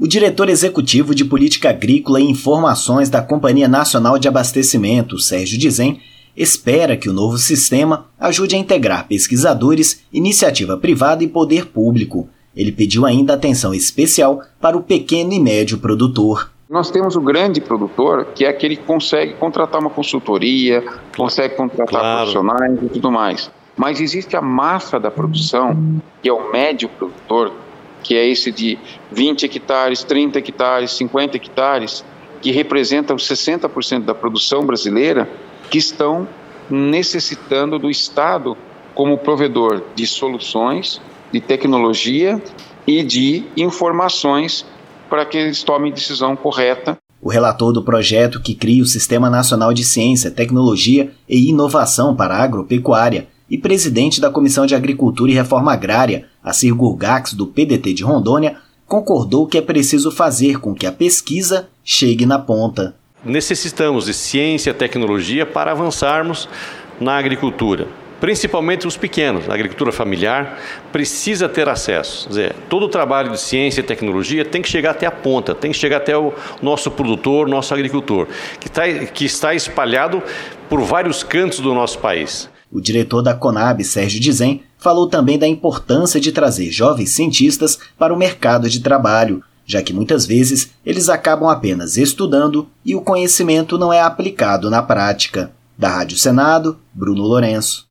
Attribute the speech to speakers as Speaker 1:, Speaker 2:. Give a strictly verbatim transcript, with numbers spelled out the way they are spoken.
Speaker 1: O diretor executivo de Política Agrícola e Informações da Companhia Nacional de Abastecimento, Sérgio Dizem, espera que o novo sistema ajude a integrar pesquisadores, iniciativa privada e poder público. Ele pediu ainda atenção especial para o pequeno e médio produtor.
Speaker 2: Nós temos o grande produtor, que é aquele que consegue contratar uma consultoria, consegue contratar claro. profissionais e tudo mais. Mas existe a massa da produção, que é o médio produtor, que é esse de vinte hectares, trinta hectares, cinquenta hectares, que representa os sessenta por cento da produção brasileira, que estão necessitando do Estado como provedor de soluções, de tecnologia e de informações para que eles tomem decisão correta.
Speaker 1: O relator do projeto que cria o Sistema Nacional de Ciência, Tecnologia e Inovação para a Agropecuária e presidente da Comissão de Agricultura e Reforma Agrária, Assir Gurgax, do P D T de Rondônia, concordou que é preciso fazer com que a pesquisa chegue na ponta.
Speaker 3: Necessitamos de ciência e tecnologia para avançarmos na agricultura, principalmente os pequenos. A agricultura familiar precisa ter acesso. Quer dizer, todo o trabalho de ciência e tecnologia tem que chegar até a ponta, tem que chegar até o nosso produtor, nosso agricultor, que está, que está espalhado por vários cantos do nosso país.
Speaker 1: O diretor da Conab, Sérgio Dizem, falou também da importância de trazer jovens cientistas para o mercado de trabalho, já que muitas vezes eles acabam apenas estudando e o conhecimento não é aplicado na prática. Da Rádio Senado, Bruno Lourenço.